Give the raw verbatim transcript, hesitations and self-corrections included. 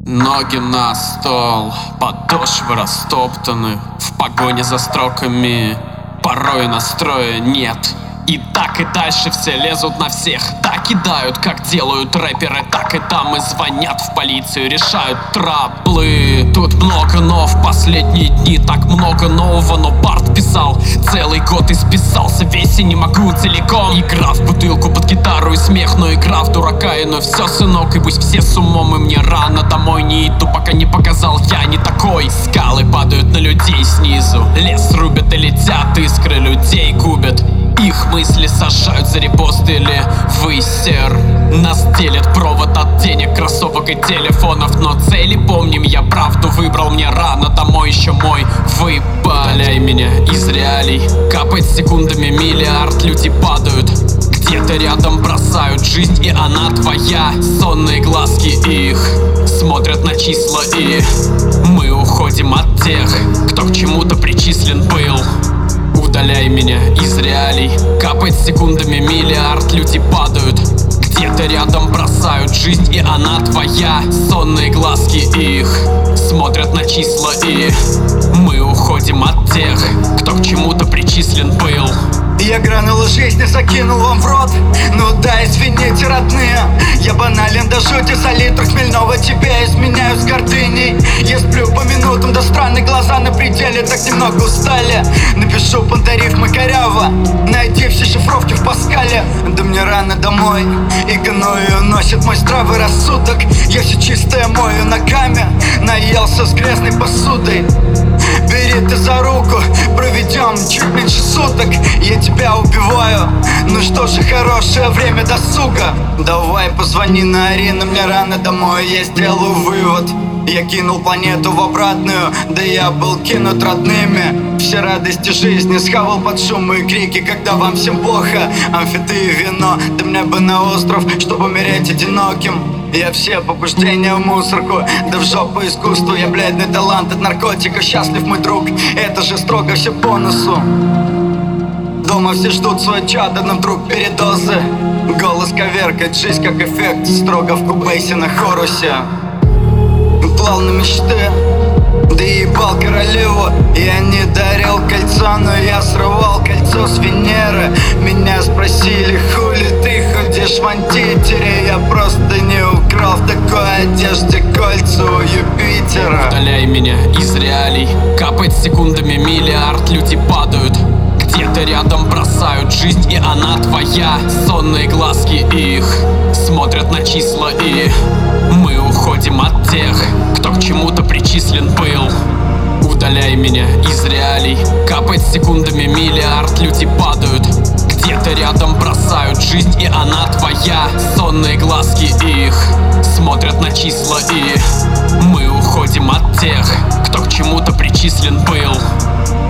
Ноги на стол, подошвы растоптаны в погоне за строками, порой настроя нет. И так и дальше все лезут на всех, так кидают, как делают рэперы, так и там и звонят в полицию, решают траблы. Тут много, но в последние дни так много нового, но Барт писал целый год и списался весь, и не могу целиком. Игра в бутылку под гитару и смех, но игра в дурака, и ну все, сынок, и пусть все с умом, и мне рано домой не иду, пока не показал я не такой. Скалы падают на людей снизу, лес рубят и летят искры, людей губят. Их мысли сажают за репост или высер. Нас делит провод от денег, кроссовок и телефонов, но цели помним, я правду выбрал, мне рано домой еще мой выпаляй меня из реалий. Капает секундами миллиард, люди падают, где-то рядом бросают жизнь, и она твоя. Сонные глазки их смотрят на числа, и мы уходим от тех, кто к чему-то причислен был. Удаляй меня из реалий. Капает секундами миллиард, люди падают, где-то рядом бросают жизнь, и она твоя. Сонные глазки их смотрят на числа, и мы уходим от тех, кто к чему-то причислен был. Я гранулу жизни закинул вам в рот, ну да, извините, родные. Я банален до жути, за литр хмельного тебя изменяю с гордыней. Я сплю по минутам, да странные глаза на пределе, так немного устали. Напишу пантарифмы коряво, найди все шифровки в Паскале. Да мне рано домой, и гною носит мой здравый рассудок. Я все чистое мою ногами, наелся с грязной посудой. Бери ты за руку, проведем чуть меньше суток. Я тебя убиваю, ну что же, хорошее время досуга. Давай позвони на Арину, мне рано домой, я сделаю вывод. Я кинул планету в обратную, да я был кинут родными. Все радости жизни схавал под шумы и крики, когда вам всем плохо. Амфеты и вино, да мне бы на остров, чтобы умереть одиноким. Я все побуждения в мусорку, да в жопу искусству. Я бледный талант от наркотика, счастлив мой друг, это же строго все бонусу. Дома все ждут свой чадо, но вдруг передозы. Голос коверкает жизнь как эффект, строго в кубейсе на хорусе. Плал на мечты, да ебал королеву. Я не дарил кольцо, но я срывал кольцо с Венеры. Меня спросили, хули ты ходишь в антитере. Я просто не украл в такой одежде кольца у Юпитера. Удаляй меня из реалий. Капает секундами миллиард, люди падают, где-то рядом бросают жизнь, и она твоя. Сонные глазки их смотрят на числа, и мы уходим от тех, кто к чему-то причислен был. Удаляй меня из реалий. Капает секундами миллиард, люди падают, где-то рядом бросают жизнь, и она твоя. Сонные глазки их смотрят на числа, и мы уходим от тех, кто к чему-то причислен был.